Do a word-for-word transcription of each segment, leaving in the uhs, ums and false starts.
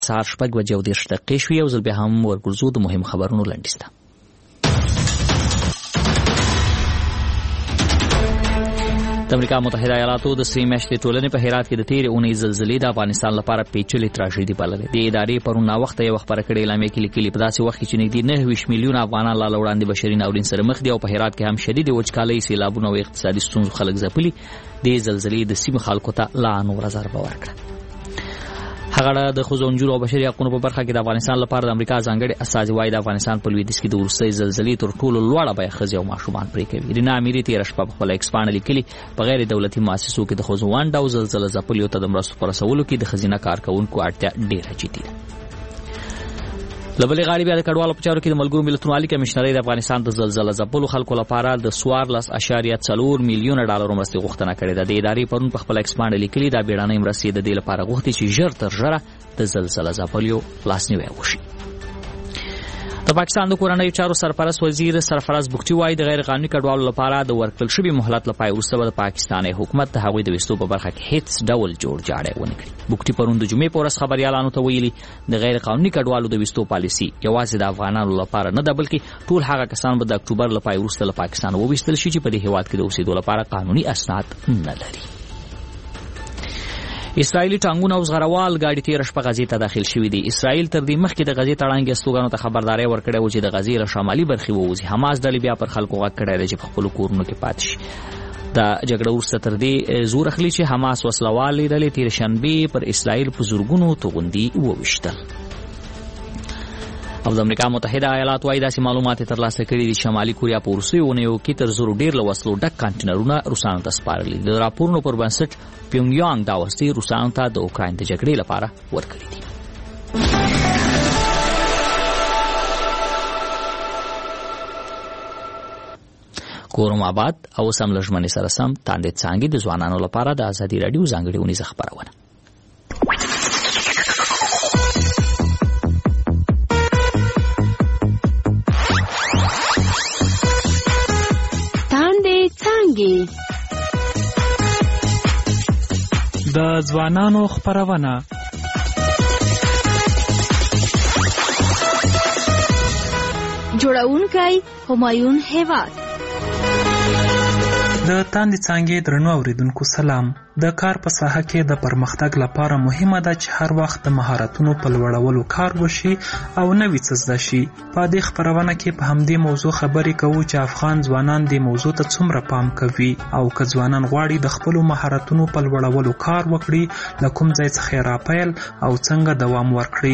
سهار شپږ بجې او دېرش دقیقې شوې. یو ځل بیا هم ورګرځو د مهم خبرونو لنډیز ته. د امریکا متحده ایالاتو د سې میاشتې ټولنې په هرات کې د تېرې اونۍ زلزلې د افغانستان لپاره پیچلې تراژیدي بللې. د ادارې پرون ناوخته یوه خپره کړې اعلامیه کې لیکلي په داسې وخت کې چې نږدې نهه ویشت میلیونه افغانان لا له وړاندې بشري ناورین سره مخ دي او په هرات کې هم شدیدې وچکالۍ، سیلابونه او اقتصادي ستونزو خلک ځپلي، دې زلزلې د سیمې خلکو ته لا نوره ضربه ورکړه. هغه د ښځو او نجونو او بشري حقونو په برخه کې د افغانستان لپاره د امریکا ځانګړي استازي وایي د افغانستان په لویدیځ کې د وروستۍ زلزلې تر ټولو لوړه بیه ښځې او ماشومان پرې کوي. رینا امیري تېره شپه په خپله ایکس پاڼه لیکلي په غیر دولتي مؤسسو کې د ښځو ونډه او زلزله ځپلیو ته د مرستو په رسولو کې د ښځینه کارکوونکو اړتیا ډېره جدي ده. له بلې غاړې بیا د کډوالو په چارو کې د ملګرو ملتونو عالي کمیشنرۍ د افغانستان د زلزله ځپلو خلکو لپاره د څوارلس اعشاریه څلور میلیونه ډالرو مرستې غوښتنه کړې ده. د ادارې پرون په خپله ایکس پاڼه لیکلي دا بیړنۍ مرستې د دې لپاره غوښتي چې ژر تر ژره د زلزله ځپلیو لاسنیوی وشي. د پاکستان د کورنیو چارو سرپرست وزیر سرفراز بگټي وایي د غیر قانوني کډوالو لپاره د ورکړل شوي مهلت له پای وروسته به د پاکستاني حکومت د هغوی د ویستو په برخه کې هیڅ ډول جوړجاړی ونه کړي. بگټي پرون د جمعې په ورځ خبریالانو ته ویلي د غیر قانوني کډوالو د ویستو پالیسي یوازې د افغانانو لپاره نه ده بلکې ټول هغه کسان به د اکتوبر له پای وروسته له پاکستان وویستل شي چې په دې هیواد کې د اوسېدو لپاره قانوني اسناد نه لري. اسرائیلي ټانګونه او زغروال ګاډي تېره شپه غزې ته داخل شوي دي. اسرائیل تر دې مخکې د غزې تړانګې استوګانو ته خبرداری ورکړی و چې د غزې له شمالي برخې ووځي. حماس ډلې بیا پر خلکو غږ کړی دی چې په خپلو کورونو کې پاتې شي. د جګړه وروسته تر دې زور اخلي چې حماس وسلوالې ډلې تېرې شنبې پر اسرائیل په زرګونو توغندي وویشتل. او د امریکا متحده ایالات وايي داسې معلومات ترلاسه کړي دي شمالي کوریا په وروستیو اونیو کې تر زرو ډېر له وسلو ډک کانټینرونه روسانو ته سپارلي. د راپورونو پر بنسټ پیونګیانګ دا وسلې روسانو ته د اوکراین د جګړې لپاره ورکړي دي. کورم آباد او سم لژمنې سره سم تاندې څانګې د ځوانانو لپاره د ازادي راډیو ځانګړې اونیزه خپرونه. د ځوانانو خپرونه جوړونکی همایون هیواد. د تاندې څانګې درنو اوریدونکو سلام. د کار په ساحه کې د پرمختګ لپاره مهمه ده چې هر وخت د مهارتونو په لوړولو کار وشي او نوي څه زده شي. په دې خپرونه کې په همدې موضوع خبرې کوو چې افغان ځوانان دې موضوع ته څومره پام کوي او که ځوانان غواړي د خپلو مهارتونو په لوړولو کار وکړي له کوم ځای څخه یې راپیل او څنګه دوام ورکړي.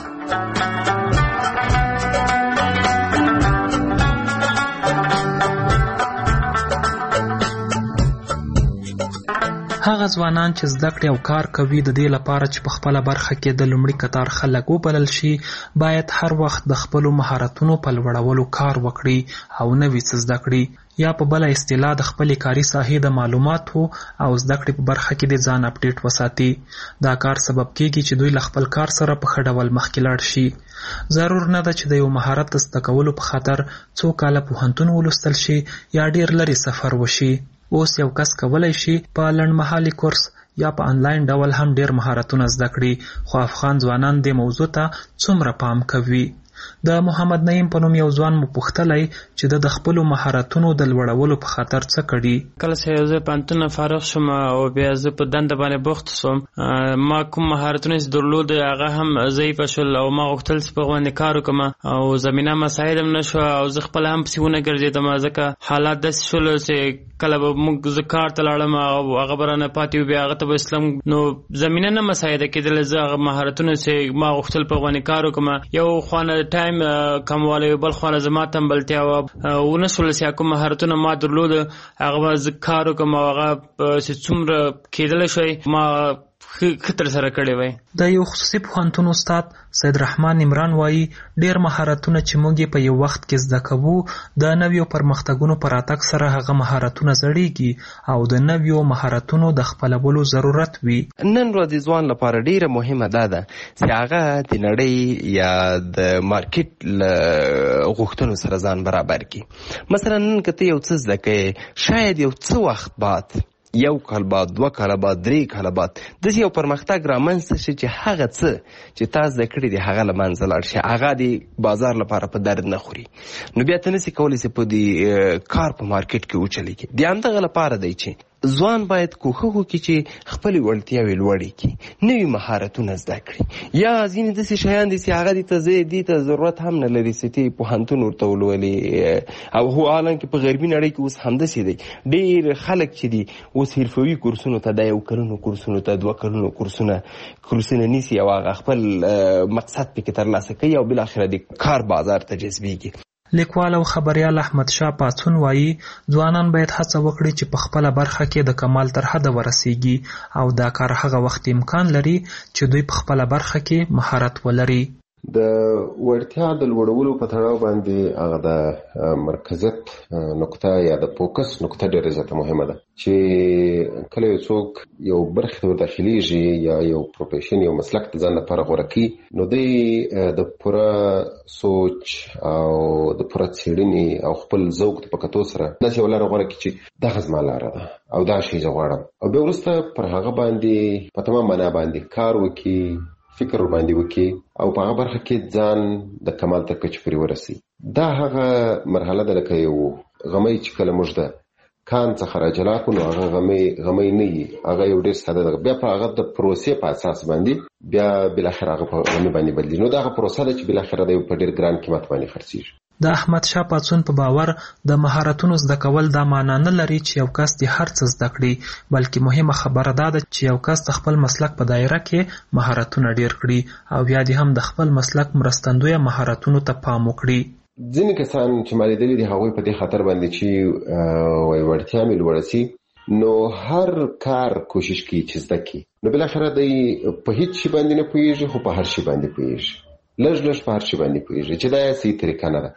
هغه ځوانان چې زده کړې او کار کوي د دې لپاره چې په خپله برخه کې د لومړي کتار خلک وبلل شي باید هر وخت د خپلو مهارتونو په لوړولو کار وکړي او نوي څه زده کړي، یا په بله اصطلاح د خپلې کاري ساحې د معلوماتو او زده کړې په برخه کې د ځان اپډیټ وساتي. دا کار سبب کېږي چې دوی له خپل کار سره په ښه ډول مخکې لاړ شي. ضرور نه ده چې د یو مهارت د زده کولو په خاطر څو کاله پوهنتون ولوستل شي یا ډېر لرې سفر وشي. اوس یو کس کولی شي په لنډمهالي کورس یا په انلاین ډول هم ډېر مهارتونه زده کړي، خو افغان ځوانان دې موضوع ته څومره پام کوي؟ د محمد نعیم په نوم یو ځوان مو پوښتلی چې د د خپلو مهارتونو د لوړولو په خاطر څه کړي. کله چې زه پوهنتون نه فارغ شوم او بیا زه په دنده باندې بوخت شوم، ما کوم مهارتونه چې درلود هغه هم ضعیفه شول او ما غوښتل چې په هغو باندې کار وکړم او زمینه مساعد هم نه شوه او زه خپله هم پسې ونه ګرځېدم ځکه حالات داسې شول چې کله به موږ زه کار ته لاړم او هغه به رانه پاتې و، بیا هغه ته به اسلام نو زمینه نه مساعده کېدله. زه هغه مهارتونه چې ما غوښتل په هغو باندې کار وکړم، یو خوانه ټایم کموالی، بل خواله زما تنبلتیا وه، ونه شول چې کوم مهارتونه ما درلود هغه به زه کار وکړم او هغه چې څومره کېدلی شوی ما ښه تر سره کړی وای. د یو خصوصي پوهنتون استاد سید رحمان عمران وایي ډېر مهارتونه چې موږ په یو وخت کې زده کوو د نویو پرمختګونو په راتګ سره هغه مهارتونه زړېږي او د نویو مهارتونو د خپلولو ضرورت وي. نن ورځ ځوان لپاره ډېره مهمه دا ده چې هغه د نړۍ یا د مارکیټ له غوښتنو سره ځان برابر کړي. مثلا نن که ته یو څه زده کوې، شاید یو څه وخت بعد یو کال بعد، دوه کاله بعد، درې کاله بعد داسې یو پرمختګ رامنځته شي چې هغه څه چې تا زده کړي دي هغه له منځه لاړ شي، هغه د بازار لپاره په درد نه خوري، نو بیا ته نسي کولی چې په دې کار په مارکیټ کې وچلېږي. د همدغه لپاره دی چې ځوان باید کوښښ وکړي چې خپلې وړتیاوې لوړې کړي، نوي مهارتونه زده کړي. یا ځینې داسې شیان دي چې هغه دې ته زه دې ته ضرورت هم نه لري چې ته پوهنتون ورته ولولې، او هو حالانکه په غربي نړۍ کې اوس همداسې دی. ډېر خلک چې دي اوس حرفوي کورسونو ته، د یو کلونو کورسونو ته، دوه کلونو کورسونه کورسونه نیسي او هغه خپل مقصد پکې ترلاسه کوي او بالاخره د کار بازار ته جذبېږي. لیکوال او خبریال احمد شاه پاڅون وایي ځوانان باید هڅه وکړي چې په خپله برخه کې د کمال تر حده ورسیږي او دا کار هغه وخت امکان لري چې دوی په خپله برخه کې مهارت ولري. د وړتیا د لوړولو په تړاو باندې هغه د مرکزیت نقطه یا د فوکس نقطه ډېره زیاته مهمه ده چې کله یو څوک یو برخې ته وداخلیږي یا یو پروفیشن یو مسلک د ځان لپاره غوره کړي، نو دی د پوره سوچ او د پوره څېړنې او خپل ذوق ته په کتو سره داسې یوه لاره غوره کړي چې دغه زما لاره ده او دا شی زه غواړم، او بیا وروسته پر هغه باندې په تمام معنا باندې کار وکړي، فکر باندې وکړي او په هغه برخه کې ځان د کمال تر کچې پورې ورسي. دا هغه مرحله ده لکه یو غمی چې کله موږ د کان څخه راجلا کړو نو هغه غمی غمی نه وي، هغه یو ډېر ساده ده، بیا په هغه د پروسې په اساس باندې بیا بالاخره هغه په غمی باندې بدلي. نو دا هغه پروسه ده چې بالاخره د په ډېر ګران قیمت باندې خرڅېږي. د احمد شاه پاڅون په باور د مهارتونو زده کول دا معنا نه لري چې یو کس د هر څه زده کړي، بلکې مهمه خبره دا ده چې یو کس د خپل مسلک په دایره کې مهارتونه ډیر کړي او بیا دې هم د خپل مسلک مرستندویه مهارتونو ته پام وکړي. ځینې کسان چې ما لیدلي دي هغوی په دې خاطر باندې چې وایي وړتیا مې لوړه سي نو هر کار کوشش کوي چې زده کړي، نو بالاخره دی په هیڅ شي باندې نه پوهېږي خو په هر شي باندې پوهېږي، لږ لږ په هر شي باندې پوهېږي چې دا یې صحیح طریقه نه ده.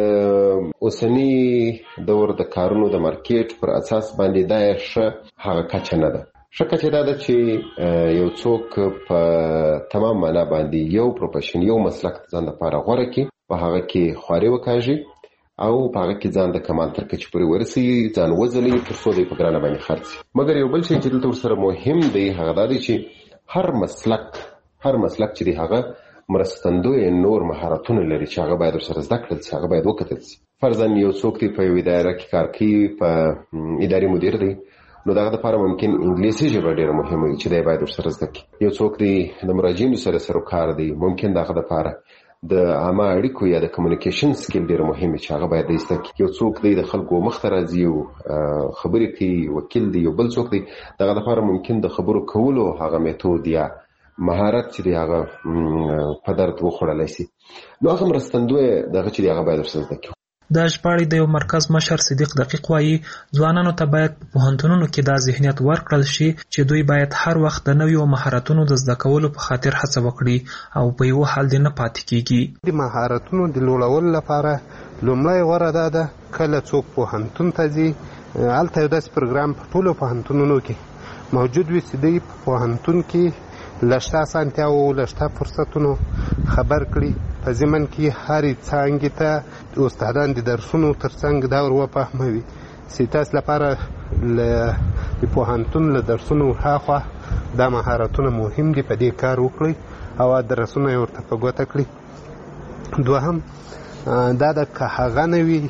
د اوسني دور د کارونو د مارکیټ پر اساس باندې دا یې ښه هغه کچه نه ده. ښه کچه دا ده چې یو څوک په تمام معنا باندې یو پروفیشن یو مسلک ځان لپاره غوره کړي، په هغه کې خواري وکاږي او په هغه کې ځان د کمال تر کچې پورې ورسي، ځان وځلوي تر څو دی په ګرانه باندې خرڅ. مګر یو بل شی چې دلته ورسره مهم دی هغه دا دی چې هر مسلک هر مسلک چې دی هغه مرستندوی نور مهارتونه لري چې هغه باید ورسره زده کړل شي، هغه باید وکتل شي. فرضاً یو څوک دی په یوې دایره کې کار کوي، په اداري مدیر دی، نو دغه دپاره ممکن انګلیسي ژبه ډېره مهمه وي چې دی باید ورسره زده کړي. یو څوک دی د مراجعینو سره سروکار دی، ممکن دغه دپاره د عامه اړیکو یا د کمیونیکیشن سکیل ډېر مهم چې هغه باید زده کړي. یو څوک دی د خلکو مخ ته راځي او خبرې کوي، وکیل دی. یو بل څوک دی دغه دپاره ممکن د خبرو کولو هغه میتود یا مهارت چې دی هغه په درد وخوړلی شي، نو هغه مرستندوی دغه چې دی هغه باید ورسره زده کړي. د ژباړې د یو مرکز مشر صدیق دقیق وایي ځوانانو ته باید په پوهنتونونو کې دا ذهنیت ورکړل شي چې دوی باید هر وخت د نویو مهارتونو د زده کولو په خاطر هڅه وکړي او په یو حال دې نه پاتې کیږي. د مهارتونو د لوړولو لپاره لومړی غوره دا ده کله څوک پوهنتون ته ځي هلته یو داسې پروګرام په ټولو پوهنتونونو کې موجود وي چې دوی په پوهنتون کې لشته اسانتیاو لشته فرصتونو خبر کړي، په ضمن کې هرې څانګې ته استادان د درسونو تر څنګ دا ور وفهموي چې تاسو لپاره د پوهنتون له درسونو هاخوا دا مهارتونه مهم دي، په دې کار وکړئ او درسونه یې ورته په ګوته کړي. دوهم دا ده که هغه نه وي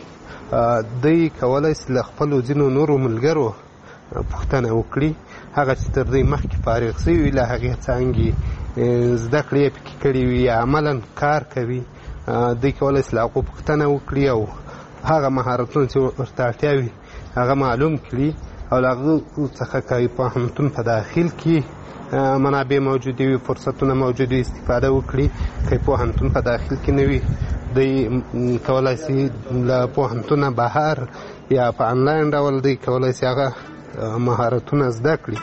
دوی کولی شي له خپلو ځینو نورو ملګرو پوښتنه وکړي، هغه چې تر دوی مخکې فارغ شوي وي له هغې څانګې زده کړې یې پکې کړي وي یا عملا کار کوي، دوی کولی شي له هغو پوښتنه وکړي او هغه مهارتونه چې ورته اړتیا وي هغه معلوم کړي او له هغو څخه که پوهنتون په داخل کې منابع موجودې وي، فرصتونه موجود وي، استفاده وکړي. که پوهنتون په داخل کې نه وي دوی کولی شي له پوهنتونه بهر یا په انلاین ډول دوی کولی شي هغه مهارتونه زده کړي.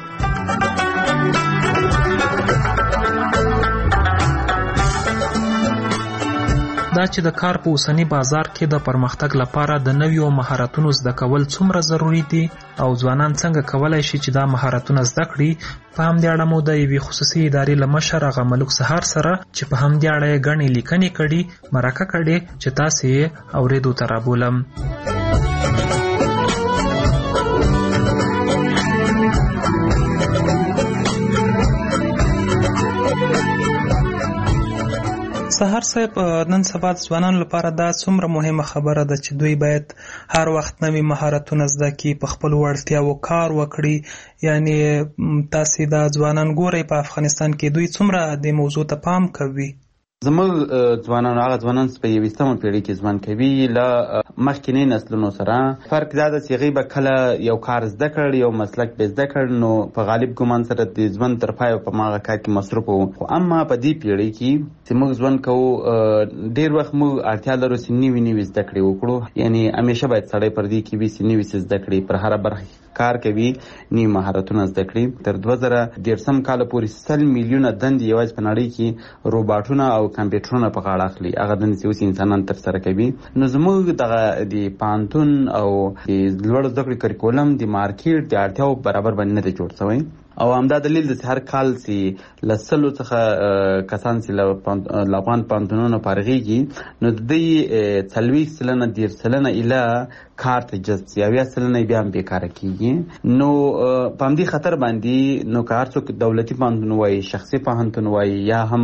دا چې د کار په اوسني بازار کې د پرمختګ لپاره د نویو مهارتونو زده کول څومره ضروری دي او ځوانان څنګه کولی شي چې دا مهارتونه زده کړي، په همدې اړه مو د یوې خصوصي ادارې له مشر هغه ملک سهار سره چې په همدې اړه یې ګڼې لیکنې کړي مرکه کړې چې تاسې یې اورېدو ته رابولم. سهار صاحب، نن سبا ځوانانو لپاره دا څومره مهمه خبره ده چې دوی باید هر وخت نوي مهارتونه زده کړي، په خپلو وړتیاوو کار وکړي. یعنی تاسې دا ځوانان ګورئ په افغانستان کې دوی څومره دې موضوع ته پام کوي؟ زموږ ځوانان هغه ځوانان چې په یویشتمه پیړۍ کې ژوند کوي له مخکینی نسلونو سره فرق دا ده چې هغوی به کله یو کار زده کړ، یو مسلک به زده کړ، نو په غالب ګمان سره د ژوند تر پایه په هغه کار کې مصروف وو. خو اما په دې پیړۍ کې چې موږ ژوند کوو، ډېر وخت موږ اړتیا لرو چې نوي نوي زده کړې وکړو. یعنی همیشه باید سړی پر دې کې وي چې نوي څه زده کړي، پر هره برخه کار کوي، نوي مهارتونه زده کړي. تر دوه زره دېرشم کاله پورې سل میلیونه دندې یوازې په نړۍ کې روباټونه او کمپیوټرونه په غاړه اخلي، هغه دندې چې اوس انسانان ترسره کوي. نو زموږ دغه د پوهنتون او د لوړو زده کړې کریکولم د مارکیټ د اړتیاو برابر باندې نه دی جوړ شوی. او همدا دلیل د هر کال چې له سلو څخه کسان چې له افغان پوهنتونونو فارغېږي، نو د دوی څلوېښت سلنه دېرش سلنه ایله کار ته جذب شي، اویا سلنه بیا هم بېکاره کېږي. نو په همدې خطر باندې نو که هر څوک دولتي پوهنتون وایي، شخصي پوهنتون وایي، یا هم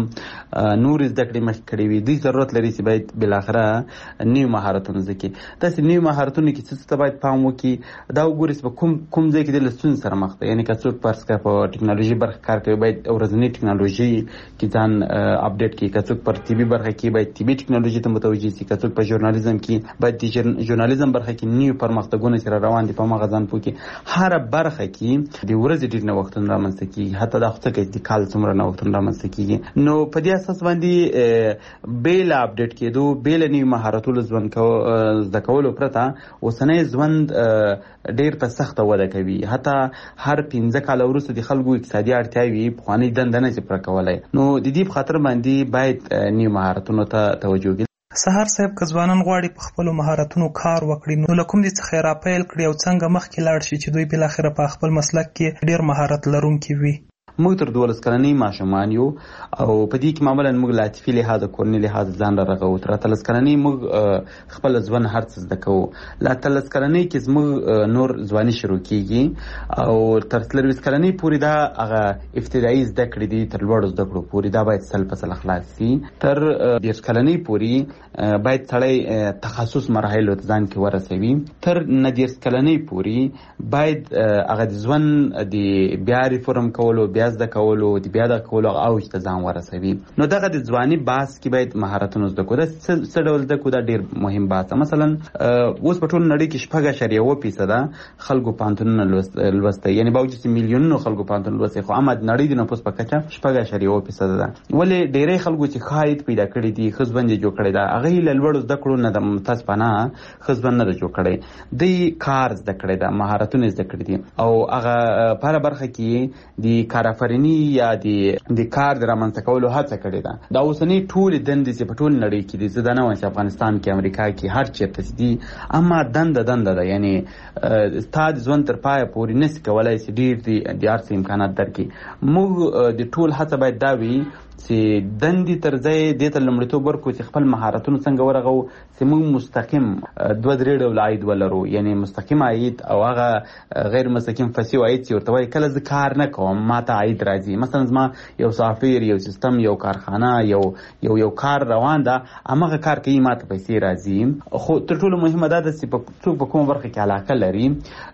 نور زده کړې مخکې کړې وي، دوی ضرورت لري چې باید بالاخره نوي مهارتونه زده کړي. داسې نوي مهارتونه کې څه ته باید پام وکړي، دا وګورئ چې په کوم کوم ځای کې د له ستونزې سره مخ دی. یعنې که څوک فرض کړه په ټکنالوژي برخه کار کوي، باید ورځنۍ ټکنالوژي کې ځان اپډیټ کړي. که څوک پر طبي برخه کې باید طبي ټکنالوژي ته متوجه شي. که څوک په ژورنالیزم کې باید د ژورنالیزم برخه کې نوي پرمختګونه چې را روان دي په هماغه ځان پوه کړي. هره برخه کې د ورځې ډېر نوښتونه رامنځته کېږي، حتی دا خو څه کوي د کال څومره نوښتونه رامنځته کېږي. نو په دې اساس باندې بې له اپډیټ کېدو، بې له نوي مهارتونو ژوند زده کولو پرته اوسنی ژوند ډېر په سخته وده کوي. حتی هر پنځه کاله وروسته د خلکو اقتصادي اړتیاوې پخوانۍ دنده نه شي پوره کولی. نو د دې په خاطر باندې باید نوي مهارتونو ته توجه وکړي. سهار صاحب، که ځوانان غواړي په خپلو مهارتونو کار وکړي، نو له کوم دې څخه یې راپیل کړي او څنګه مخکې لاړ شي چې دوی بالاخره په خپل مسلک کې ډېر مهارت لرونکي وي؟ موږ تر دولس کلنۍ ماشومان یو او په دې کې معمولا موږ له عاطفي لحاظه، کورني لحاظه ځان را رغوو. تر اتلس کلنۍ موږ خپل ژوند هر څه زده کوو. له اتلس کلنۍ کې زموږ نور ځواني شروع کېږي او تر څلرویشت کلنۍ پورې دا هغه ابتدایي زده کړې دي، تر لوړو زده کړو پورې دا باید سل په سل خلاص شي. تر دېرش کلنۍ پورې باید سړی تخصص مراحلو ته ځان کې ورسوي. تر نه دېرش کلنۍ پورې باید هغه د ژوند د بیا ریفورم کولو، بیا زده کولو، د بیا د کولو اوج ته ځان ورسوي. نو دغه د ځواني بحث کې باید مهارتونه زده کړو. دا څه ډول زده کړو؟ دا ډېر مهم بحث. مثلا اوس په ټوله نړۍ کې شپږ اعشاریه اوه فیصده خلکو پوهنتونونه لوستی، یعنې باوجود چې میلیونونو خلکو پوهنتون لوستی، خو اما د نړۍ د نفوس په کچه شپږ اعشاریه اوه فیصده ده. ولې ډېری خلکو چې ښه عاید پیدا کړي دي، ښه ژوند یې جوړ کړی ده، هغوی له لوړو زده کړو نه د متاسفانه ښه ژوند نه ده جوړ کړی. دوی کار زده کړی ده، مهارتونه زده کړي دي او هغه په هره برخه کې د کارآفریني یا د کار د رامنځته کولو هڅه کړې ده. دا اوسنۍ ټولې دندې چې په ټول نړۍ کې دي، زه دا نه وایم چې افغانستان کې، امریکا کې، هر چېرته چې دي، اما دنده دنده ده. یعنې ستا د ژوند تر پایه پورې نسي کولی چې ډېر د هر څه امکانات درکړي. موږ د ټول هڅه باید دا وي چې دندې تر ځای دې ته لومړیتوب ورکړو چې خپل مهارتونه څنګه ورغو چې موږ مستقیم دوه درې ډوله عاید ولرو. یعنې مستقیم عاید او هغه غیر مستقیم فسیو عاید چې ورته وایي کله زه کار نه کوم ما ته عاید راځي. مثلا زما یو سافټویر، یو سیستم، یو کارخانه، یو یو یو کار روان ده، هماغه کار کوي، ما ته پیسې راځي. خو تر ټولو مهمه دا ده چې څوک په کومه برخه کې علاقه لري.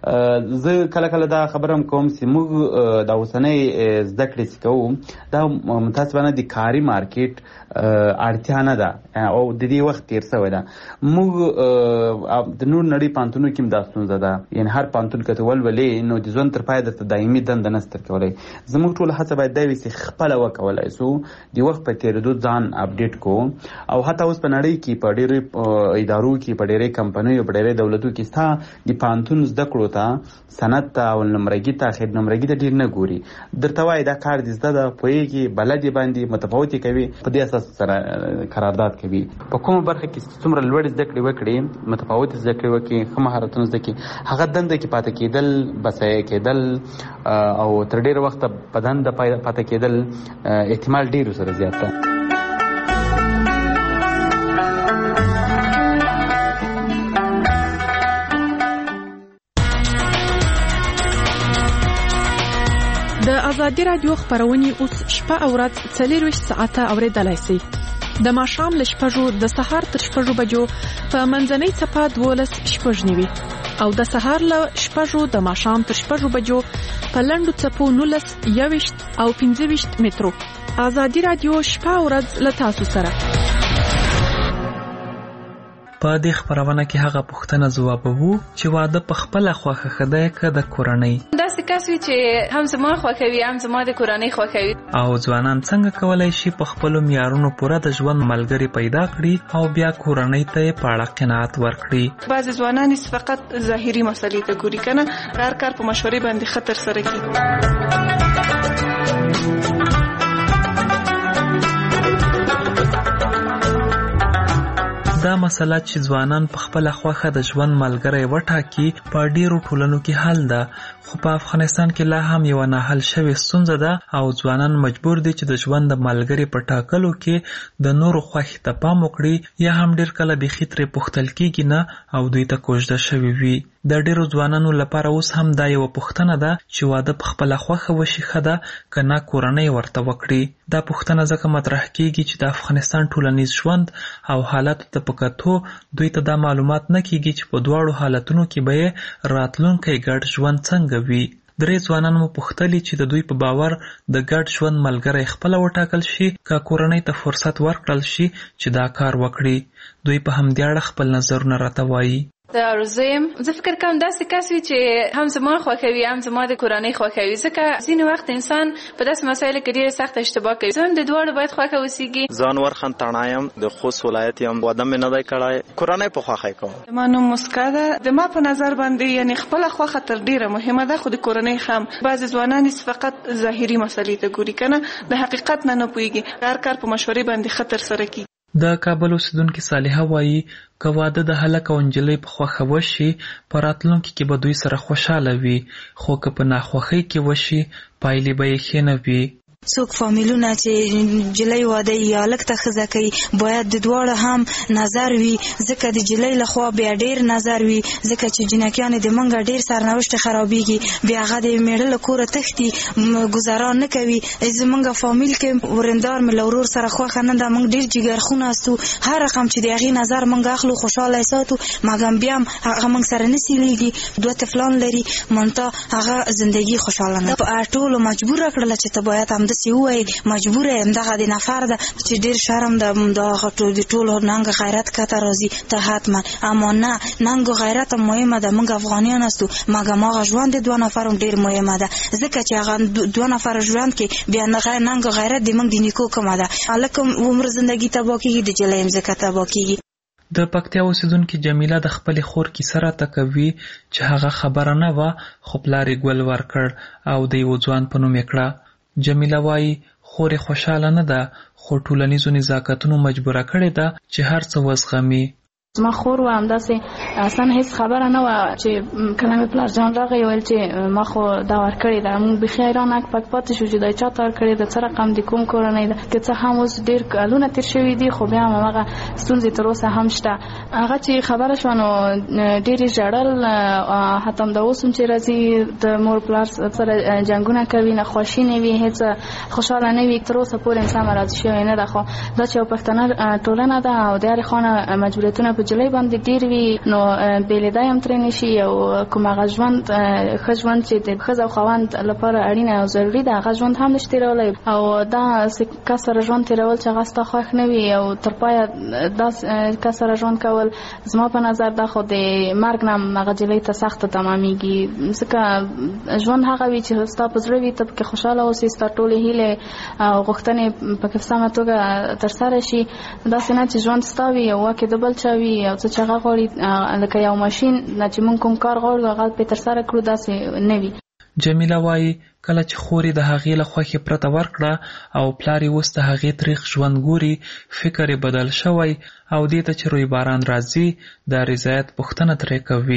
زه کله کله دا خبره هم کوم چې موږ دا اوسنۍ زده کړې چې کوو دا متاسفانه د کاري مارکیټ اړتیا نه ده او د دې وخت تیر شوی ده. موږ د نور نړۍ پوهنتونو کې هم دا ستونزه ده. یعنې هر پوهنتون که ته ولولې نو د ژوند تر پایه درته دایمي دنده نشته درکولی. زموږ ټوله هڅه باید دا وي چې خپله وکولی سو د وخت په تېرېدو ځان اپډیټ کړو. او حتی اوس په نړۍ کې په ډېرو ادارو کې، په ډېرې کمپنیو، په ډېرې دولتو کې ستا د پوهنتون زده کړو ته، سند ته، اول نمرګي ته، اخر نمرګي ته ډېر نه ګوري. درته وایي دا کار دې زده ده، پوهېږي، بلد یې باندې متفاوتې کوي، په دې اساس سره قرارداد کوي. په کومه برخه کې څومره لوړې زده کړې وکړي، متفاوتې زده کړې وکړي، ښه مهارتونه زده کړي، هغه دنده کې پاتې کېدل، بسایه کېدل او تر ډېره وخته په دنده پاتې کېدل احتمال ډېر سره زیات ده. د ازادي راډیو خبرونه اوس شپه او ورځ څلور ویشت ساعته اوریدلای شئ. د ماښام له شپږو د سهار تر شپږو بجو په منځنۍ څپه دولس شپږ نیوي او د سهار له شپږو د ماښام تر شپږو بجو په لنډو څپو نولس یوویشت او پنځه ویشت مترو. ازادي راډیو شپه او ورځ له تاسو سره. په دې خبرونه کې هغه پوښتنه ځوابوو چې واده په خپله خوښه ښه دی که د کورنۍ. داسې کس وي چې هم زما خوښوي هم زما د کورنۍ خوښوي. او ځوانان څنګه کولی شي په خپلو معیارونو پوره د ژوند ملګري پیدا کړي او بیا کورنۍ ته یې په اړه قناعت ورکړي. بعضې ځوانان فقط ظاهري مسلې ته ګوري که نه، هر کار په مشورې باندې ښه ترسره کړي. دا مسله چې ځوانان په خپله خوښه د ژوند ملګری وټاکي په ډیرو ټولنو کې حل ده، خو په افغانستان کې لا هم یوه ناحل شوې ستونزه ده او ځوانان مجبور دي چې د ژوند د ملګري په ټاکلو کې د نورو خوښې ته پام وکړي، یا هم ډیر کله بیخي ترې پوښتل کیږي نه او دوی ته کوژده شوي وي. د ډیرو ځوانانو لپاره اوس هم دا یوه پوښتنه ده چې واده په خپله خوښه وشي ښه ده که نه کورنۍ ورته وکړي. دا پوښتنه ځکه مطرح کیږي چې د افغانستان ټولنیز ژوند او حالاتو ته په کتو دوی ته دا معلومات نه کیږي چې په دواړو حالتونو کې به یې راتلونکی ګډ ژوند څنګه وي. درې ځوانان مو پوښتلي چې د دوی په باور د ګډ ژوند ملګری خپله وټاکل شي که کورنۍ ته فرصت ورکړل شي چې دا کار وکړي. دوی په همدې اړه خپل نظرونه راته وایي. د ارزویم زه فکر کوم داسې کس وي چې هم زما خوښوي هم زما د کورنۍ خوښوي، ځکه ځینې وخت انسان په داسې مسایلو کې ډېره سخته اشتباه کوي. زه هم د دواړو باید خوښه اوسېږي. زه انور خان تاڼا یم، د خوست ولایت یم. واده مې نه دی کړی، کورنۍ په خوښه کوم. زما نوم مسکا ده. د ما په نظر باندې یعنې خپله خوښه تر ډېره مهمه ده، خو د کورنۍ هم. بعضې ځوانان فقط ظاهري مسلې ته ګوري که نه، د حقیقت نه نه پوهېږي، هر کار په مشورې باندې ښه ترسره کړي. د کابل اوسیدونکې صالحه وایي که واده د هلک او نجلۍ په خوښه وشي په راتلونکي کې به دوی سره خوشحاله وي، خو که په ناخوښۍ کې وشي پایلې به یې ښې نه وي. څوک فامیلونه چې نجلۍ واده یا هلک ته ښځه کوي باید د دواړو هم نظر وي، ځکه د نجلۍ لخوا بیا ډېر نظر وي، ځکه چې جنکیانې د موږ ډېر سرنوشت خرابېږي، بیا هغه د میړه له کوره تښتي، ګزاران نه کوي. زموږ فامیل کې ورندار مې له ورور سره خوښه نه ده، موږ ډېر جګرخونه استو، هر رقم چې د هغې نظر موږ اخلو خوشحاله یې ساتو، مګم بیا هم هغه موږ سره نه سیلیږي، دوه طفلان لري، منتها هغه زندګي خوشحاله نه. ټولو مجبوره کړله چې ته باید هم داسې ووایي، مجبوره یم، دغه د نفر ده چې ډېر شرم ده، د ټولو ننګ غیرت کته راځي ته حتما. اما نه، ننګ غیرت هم مهمه ده، موږ افغانیان استو، مګم هغه ژوند د دوه نفرو ډېر مهمه ده، ځکه چې هغه دوه نفر ژوند کې بیا ننګ غیرت د موږ د نیکو کمه ده. هلک هم عمر زندګي تباه کېږي، د نجلۍ هم ځکه تباه کېږي. د پکتیا اوسیدونکې جمیله د خپلې خور کیسه راته کوي چې هغه خبره نه وه خو پلار یې ګل ورکړ او د یوه ځوان په نوم یې کړه. جمیله وایي خور یې خوشحاله نه ده خو ټولنیزو نزاکتونو مجبوره کړې ده چې هر څه وزغمي. زما خور و همداسې اصلا هیڅ خبره نه وه چې کله مې پلار جان راغی ویل چې ما خو دا ورکړې ده. موږ بیخي حیران اک پک پاتې شو چې دا چا ته ورکړې ده، څه رقم د کوم کورنۍ ده، که څه هم اوس ډېر کلونه تېر شوي دي خو بیا هم هماغه ستونزې تر اوسه هم شته. هغه چې خبره شوه نو ډېر یې ژړل، حتی همدا اوس هم چې راځي د مور پلار سره جنګونه کوي، ناخوښي نه وي، هېڅ خوشحاله نه وي، تر اوسه پورې انسان راضي شوی نه ده. خو دا چې یو پښتنه ټولنه ده او د هرې خوا مجبوریتونه په جلۍ باندې ډېر وي، نو بېلېدا هم ترې نه شي. او کوم هغه ژوند ښه ژوند چې د ښځه او خاوند لپاره اړینه او ضروري ده هغه ژوند هم نشي تېرولی. او دا کس سره ژوند تېرول چې هغه ستا خوښ نه وي او تر پایه دا کس سره ژوند کول زما په نظر دا خو د مرګ نه هم هغه جلۍ ته سخته تمامېږي، ځکه ژوند هغه وي چې ستا په زړه وي، ته پکې خوشحاله اوسې، ستا ټولې هیلې او غوښتنې پکې په سمه توګه ترسره شي. داسې نه چې ژوند ستا وي او واکې د بل چا وي او څه چې هغه غواړي لکه یو ماشین نه چې موږ کوم کار غواړو هغه پرې ترسره کړو، داسې نه وي. جمیله وایي کله چې خور یې د هغې له خوښې پرته ورکړه او پلار یې اوس د هغې تریخ ژوند ګوري، فکر یې بدل شوی او دې ته چې روی باران راځي د رضایت پوښتنه ترې کوي.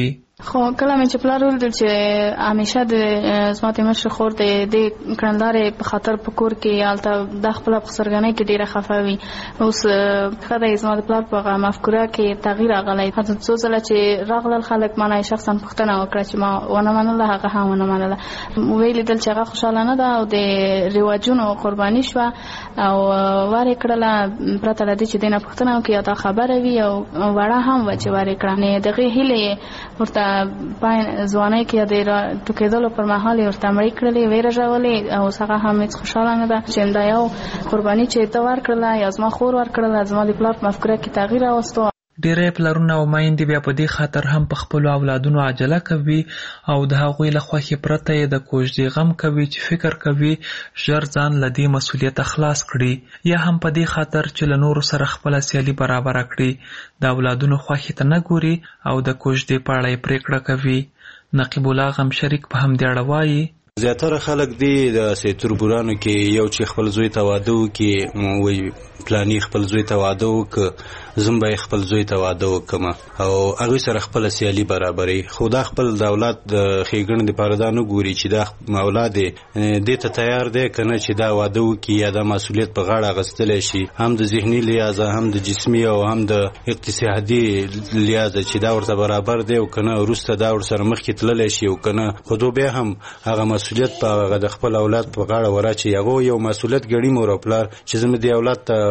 خو کله مې چې پلار ولیدل چې همیشه د زما د مشر خور د دې کړندارې په خاطر په کور کې هلته د خپله په سرګنۍ کې ډېره خفه وي. اوس ښه دی زما د پلار په مفکوره کې تغییر راغلی. حتی څو ځله چې راغلل خلک ما نه شخصا پوښتنه وکړه چې ما ونه منله، هغه هم ونه منله. ویې لیدل چې هغه خوشحاله نه ده او د رواجونو قرباني شوه او وارې کړله پرته له دې چې دې نه پوښتنه وکړي یا دا خبره وي او وړه هم وه چې وارې کړه. دغې هیلې یې ورته پای ځوانۍ کې د ټوکېدلو پر مهال یې ورته مړې کړلې، ویې رژولې او اوس هغه هم هېڅ خوشحاله نه ده چې دا یو قرباني چې ته ورکړله یا زما خور ورکړله زما د پلار په مفکوره کې تغییر راوستو. ډېری پلرونه او میندې بیا په دې خاطر هم په خپلو اولادونو عجله کوي او د هغوی له خوښې پرته یې د کوژدې غم کوي چې فکر کوي ژر ځان له دې مسؤلیته خلاص کړي، یا هم په دې خاطر چې له نورو سره خپله سیالي برابره کړي د اولادونو خوښې ته نه ګوري او د کوژدې په اړه یې پرېکړه کوي. نقیب الله غم شریک په همدې اړه وایي زیاتره خلک دی د سیتوربورانو کې یو چې خپل زوی ته واده وکړي وایي پلانی خپل زوی ته واده وکړه زم به خپل زوی ته واده وکړم او هغوی سره خپله سیالي برابروي. خو دا خپل د اولاد د ښېګڼې دپاره دا نه ګوري چې دا اولاد دې ته تیار دی که نه چې دا واده وکړي یا دا مسؤلیت په غاړه اخیستلی شي، هم د ذهني لحاظه هم د جسمي او هم د اقتصادي لحاظه چې دا ورته برابر دی او که نه وروسته دا ورسره مخکې تللی شي او که نه خو دو بیا هم هغه مسؤلیت په هغه د خپل اولاد په غاړه وراچي. هغه یو مسؤلیت ګڼي مور او پلار چې زه مې دې اولاد ته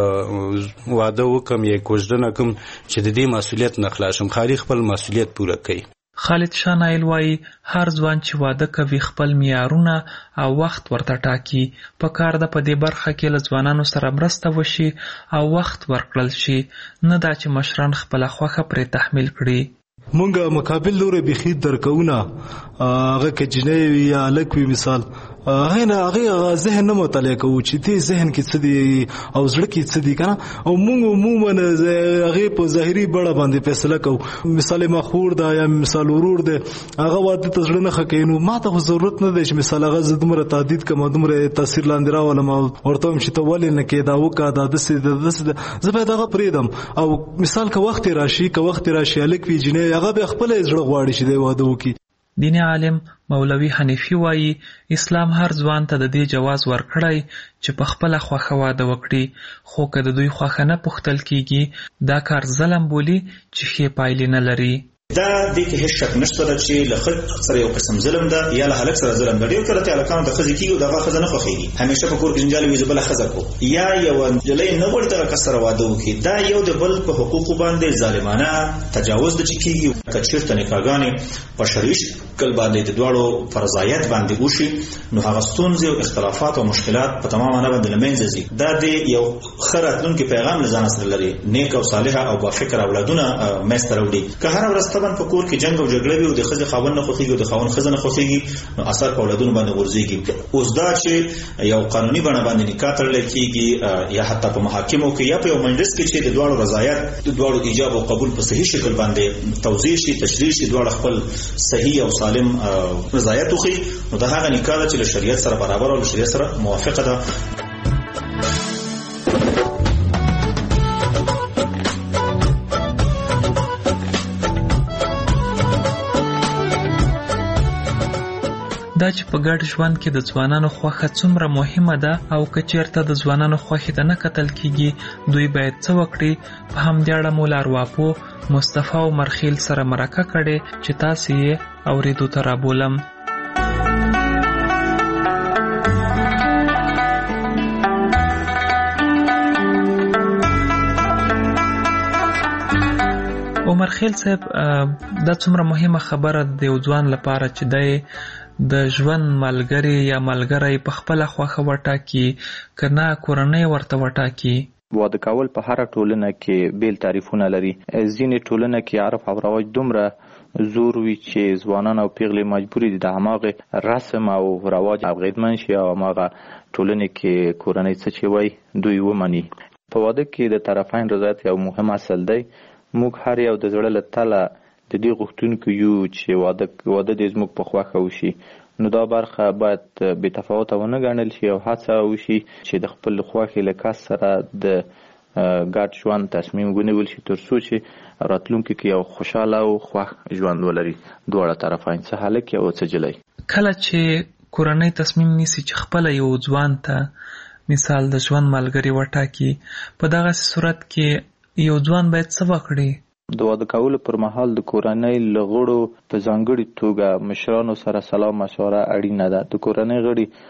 واده وکړم یا کوژده نه کړم چې د دې مسؤلیت نه خلاص شم. خالي خپل مسؤلیت پوره کوي. خالد شاه نایل وایي هر ځوان چې واده کوي خپل معیارونه او وخت ورته ټاکي. په کار ده په دې برخه کې له ځوانانو سره مرسته وشي او وخت ورکړل شي، نه دا چې مشران خپله خوښه پرې تحمیل کړي. مونږ مقابل لوري بخید درکونه هغه که جنۍ وي یا هلک وي مثال هغه نه هغه ذهن نه مطالعه کوو چې دې ذهن کې څه دي او زړه کې څه دي که نه، او مونږ عموما هغې په ظاهري بڼه باندې فیصله کوو. مثال ما خور ده یا مثال ورور دی هغه واده ته زړه نه ښه کوي، نو ما ته خو ضرورت نه دی چې مثال هغه زه دومره تهدید کړم دومره تاثیر لاندې راولم او ورته وایم چې ته ولې نه کوې دا وکړه دا داسې ده داسې ده، زه باید هغه پرېږدم. او مثال که وخت یې راشي که وخت یې راشي هلک وي جنۍ هغه بیا خپله یې زړه غواړي چې دی واده وکړي. دیني عالم مولوي حنیفي وایي اسلام هر ځوان ته د دې جواز ورکړی چې په خپله خوښه واده وکړي، خو که د دوی خوښه نه پوښتل کیږي دا کار ظلم بولي چې ښې پایلې نه لري. دا دې کې هیڅ شک نشته چې له ښځې سره یو قسم ظلم ده یا له هلک سره ظلم ده. ډېر کله چې هلکانو د ښځې کېږي دغه ښځه نه خوښېږي، همیشه په کور کې جنجال وي زه بله ښځه کړو، یا یوه نجلۍ نه غواړي دغه کس سره واده وکړي. دا یو د بل په حقوقو باندې ظالمانه تجاوز ده چې کېږي. که چېرته نکاحګانې په شرعي شکل باندې د دواړو فرضایت باندې وشي نو هغه ستونزې او اختلافات او مشکلات په تمامه نه باندې له منځه ځي. دا د یو ښه راتلونکي پیغام له ځانه سره لري، نیک او صالحه او بافکره اولادونه منځته راوړي. که هره ورځ طبعا په کور کې جنګ او جګړه وي او د ښځې خاوند نه خوښېږي او د خاوند ښځه نه خوښېږي نو اثر په اولادونو باندې غورځېږي. اوس دا چې یو قانوني بڼه باندې نکاح تړلی کېږي یا حتی په محاکمو کې یا په یو مجلس کې چې د دواړو رضایت د دواړو ایجاب او قبول په صحیح شکل باندې توضیح شي تشریح شي دواړه خپل صحیح او سالم رضایت وښیي نو دا هغه نکاح ده چې له شریعت سره برابر او له شریعت سره موافقه ده. دا چې په ګډ ژوند کې د ځوانانو خوښه څومره مهمه ده او که چېرته د ځوانانو خوښې ته نه کتل کیږي دوی باید څه وکړي. په همدې اړه مو لارواپو مصطفی عمر خیل سره مرکه کړې چې تاسې یې اورېدو ته رابولم. عمر خیل صاحب دا څومره مهمه خبره د یو ځوان لپاره چې دی د ژوند ملګری یا ملګری په خپله خوښه وټاکي که نه کورنۍ ورته وټاکي. واده کول په هره ټولنه کې بیل تعریفونه لري. ځینې ټولنه کې عرف او رواج دومره زور وي چې ځوانان او پیغلې مجبوري دي د هماغې رسم او رواج اغېزمن شي او هماغه ټولنې کې کورنۍ څه چې وایي دوی ومني. په واده کې د طرفین رضایت یو مهم اصل دی. موږ هر یو د زړه له تله د دې غوښتونکو یو چې واده واده دې زموږ په خوښه وشي، نو دا برخه باید بې تفاوته ونه ګڼل شي او هڅه وشي چې د خپل خوښې له کس سره د ګډ ژوند تصمیم ونیول شي ترڅو چې راتلونکي کې یو خوشاله او خوښ ژوند ولري دواړه طرفین، څه هلک او څه جلۍ. کله چې کورنۍ تصمیم نیسي چې خپل یو ځوان ته مثال د ژوند ملګری وټاکي، په دغه صورت کې یو ځوان باید څه وکړي؟ د واده کولو پر مهال د کورنۍ له غړو په ځانګړي توګه مشرانو سره سلام مشوره اړینه ده. د کورنۍ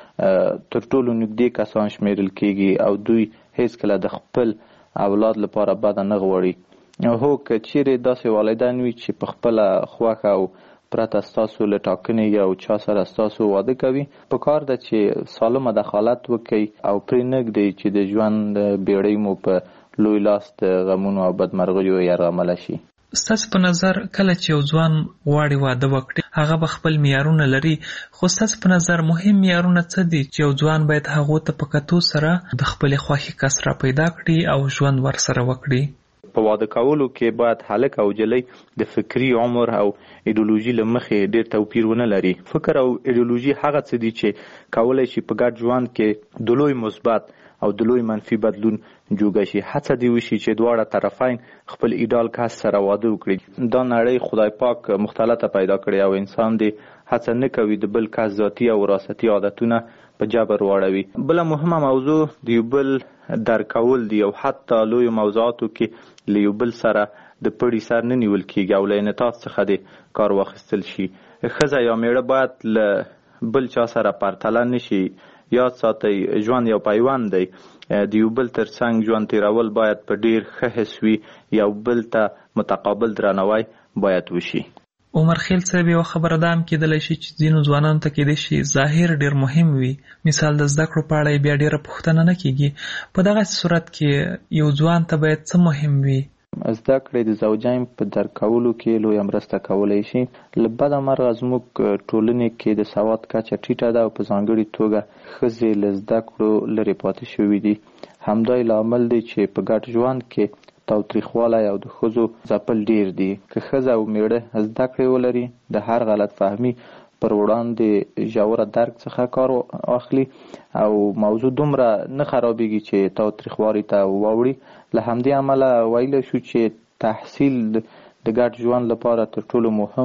غړي تر ټولو نږدې کسان شمیرل کیږي او دوی هیڅکله د خپل اولاد لپاره بده نه غواړي. هو که چیرې داسې والدین وي چې په خپله خوښه او پرته ستاسو له ټاکنې یو چا سره ستاسو واده کوي، په کار ده چې سالمه دخالت وکړي او پرې نږدئ چې د ژوند بیړۍ مو په لوی لاس د غمونو او بدمرغیو یرغمله شي. ستاسو په نظر کله چې یو ځوان غواړي واده وکړي، هغه به خپل معیارونه لري، خو ستاسو په نظر مهم معیارونه څه دي چې یو ځوان باید هغو ته په کتو سره د خپلې خوښې کس را پیدا کړي او ژوند ورسره وکړي؟ په واده کولو کې باید هلک او جلۍ د فکري عمر او ایډیولوژي له مخې ډېر توپیر ونه لري. فکر او ایډیولوژي هغه څه دي چې کولی شي په ګډ ژوند کې د لوی مثبت او د لوی منفي بدلون جوګه شي. هڅه دې وشي چې دواړه طرفین خپل ایډال کس سره واده وکړي. دا نړۍ خدای پاک مختلطه پیدا کړې او انسان دې هڅه نه کوي د بل کس ذاتي او وراثتي عادتونه په جبر واړوي. بله مهمه موضوع د یو بل درک کول دي او حتی لویو موضوعاتو کې له یو بل سره د پړي سر نه نیول کېږي او له انعطاف څخه دې کار واخیستل شي. ښځه یا میړه باید له بل چا سره پرتله نه شي. یاد ساتئ ژوند یو پیوند دی، د یو بل تر څنګ ژوند تیرول باید په ډیر ښه حس وي، یو بل ته متقابل درناوی باید وشي. عمر خیل صاحب یو خبره ده هم کېدلی شي چې ځینو ځوانانو ته کېدای شي ظاهر ډیر مهم وي، مثال د زده کړو په اړه بیا ډیره پوښتنه نه کېږي. په دغه صورت کې یو ځوان ته باید څه مهم وي؟ زده کړې د زوجین په درک کولو کې لویه مرسته کولی شي. له بده مرغه زموږ ټولنې کې د سواد کچه ټیټه ده او په ځانګړې توګه ښځې له زده کړو لرې پاتې شوي دي. همدا یې لامل دی چې په ګډ ژوند کې تاوتریخوالی او د ښځو ځپل ډیر دي. که ښځه او میړه زده کړې ولري، د هر غلط فهمي پر وړاندې ژوره درک څخه کار واخلي او موضوع دومره نه خرابېږي چې تاوتریخوالي ته واوړي. له همدې امله ویلی شو چې تحصیل د ګډ ژوند لپاره تر ټولو مهم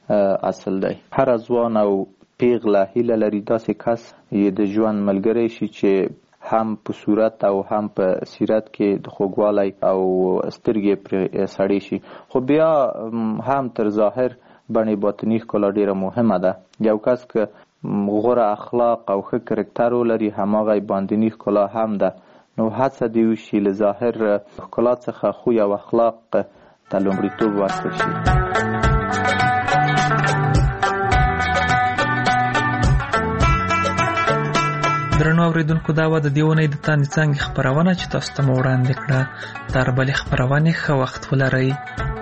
اصل دی. هر ځوان او پیغله هیله لري داسې کس یې د ژوند ملګری شي چې هم په صورت او هم په سیرت کې د خوږوالی او سترګې پرې سړې شي. خو بیا هم تر ظاهر بڼې باطني ښکلا ډیره مهمه ده. یو کس که غوره اخلاق او ښه کرکټر ولري، هماغه باطني ښکلا هم ده. نو هڅه دې وشي له ظاهر ښکلا څخه خوی او اخلاق ته لومړیتوب ورکړل شي. درنو اورېدونکو، دا وه د دې اونۍ د تاندې څانګې خپرونه چې تاسو ته مو وړاندې کړه. تر بلې خپرونې ښه وخت ولرئ.